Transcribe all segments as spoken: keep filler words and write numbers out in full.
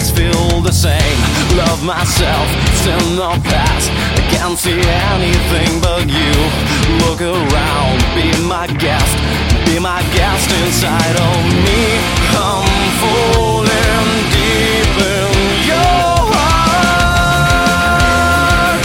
always feel the same. Love myself, still no past. I can't see anything but you. Look around, be my guest. Be my guest inside of me. I'm falling deep in your heart.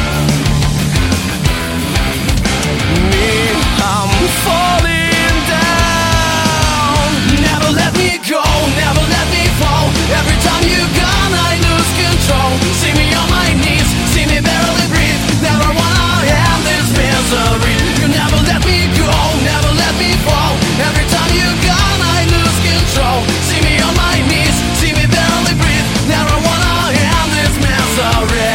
Me, I'm falling down. Never let me go, never let me fall. Every time you're gone, I lose control. See me on my knees, see me barely breathe. Never wanna end this misery. You never let me go, never let me fall. Every time you're gone, I lose control. See me on my knees, see me barely breathe. Never wanna end this misery.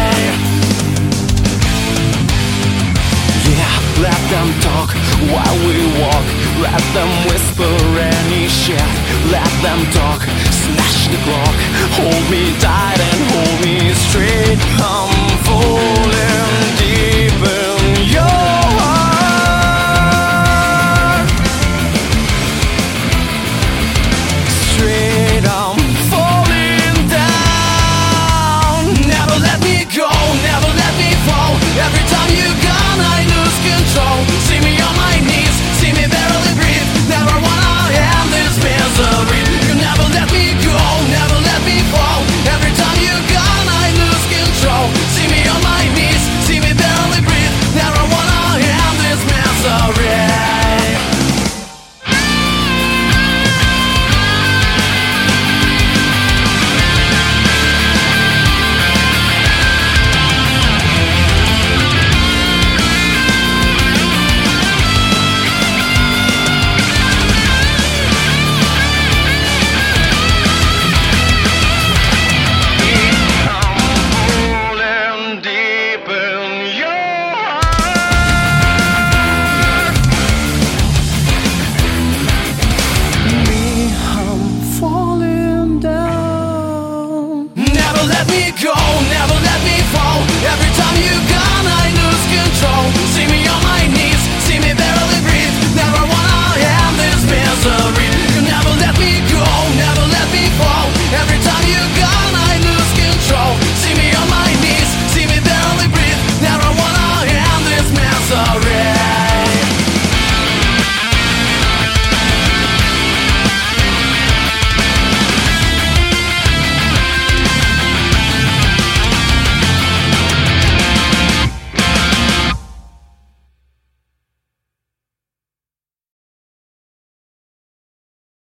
Yeah, let them talk while we walk. Let them whisper any shit. Let them talk, smash the clock. Hold me tight and hold me straight. I'm falling deep in your heart. Straight, I'm falling down. Never let me go, never let me fall. Every time you're gone, I lose control. See me on my knees, see me barely breathe. Never wanna end this misery. You never let me go, never let me fall. Every time you're gone, I lose control. See me on my knees, see me barely breathe. Never wanna end this misery. Never let me go, never let me fall. Every time you're gone, I lose control.